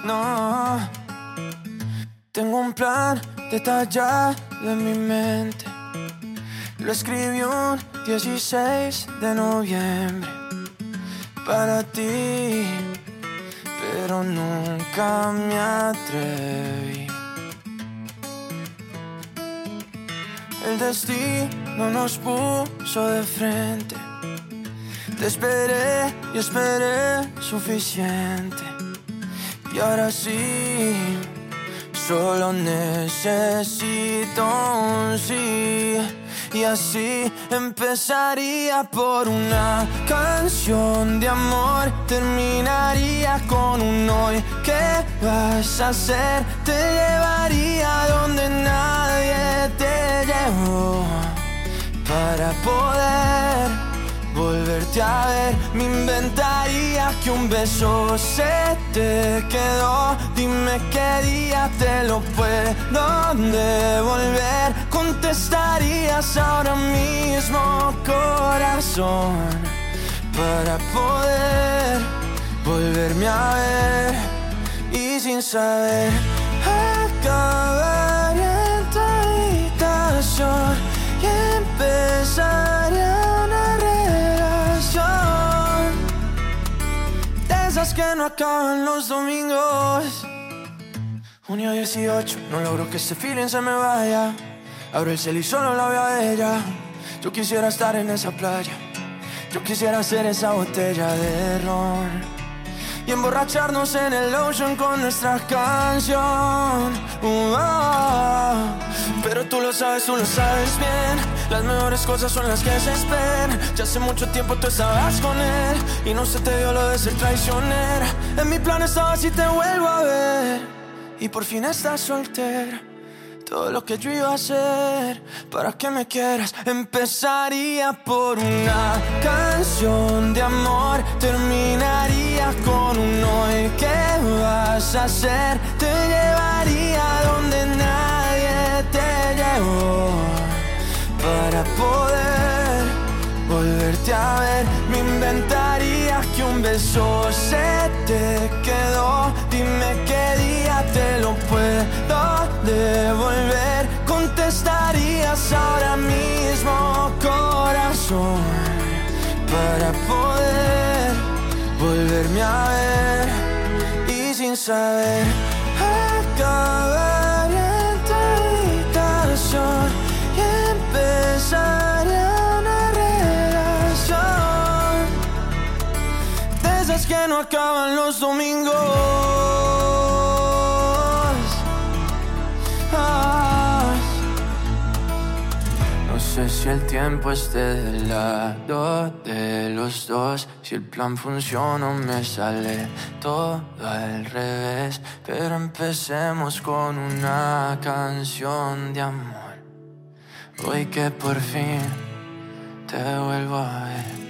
no. Tengo un plan detallado en mi mente. Lo escribí un 16 de noviembre para ti, pero nunca me atreví. El destino nos puso de frente. Te esperé y esperé suficiente. Y ahora sí, solo necesito un sí. Y así empezaría por una canción de amor. Terminaría con un hoy. ¿Qué vas a hacer? Te llevaría donde nadie te llevó. Para poder volverte a ver, me inventaría que un beso se te quedó. Dime qué día te lo puedo devolver. Contestarías ahora mismo, corazón, para poder volverme a ver. Y sin saber, acabaría en tu habitación y empezaría una relación de esas que no acaban los domingos. Junio 18, no logro que ese feeling se me vaya. Abro el cielo y solo la veo a ella. Yo quisiera estar en esa playa. Yo quisiera ser esa botella de ron y emborracharnos en el ocean con nuestra canción. Pero tú lo sabes bien. Las mejores cosas son las que se esperan. Ya hace mucho tiempo tú estabas con él y no se te dio lo de ser traicionera. En mi plan estaba si te vuelvo a ver. Y por fin estás soltera. Todo lo que yo iba a hacer para que me quieras. Empezaría por una canción de amor. Terminaría con un hoy. ¿Qué vas a hacer? Te llevaría donde nadie te llevó. Para poder volverte a ver, me inventaría que un beso se te quedó. Dime qué día te lo puedo devolver. Contestarías ahora mismo, corazón, para poder volverme a ver. Y sin saber, acabaría en tu habitación y empezaría una relación de esas que no acaban los domingos. No sé si el tiempo esté del lado de los dos. Si el plan funciona o me sale todo al revés. Pero empecemos con una canción de amor. Hoy que por fin te vuelvo a ver.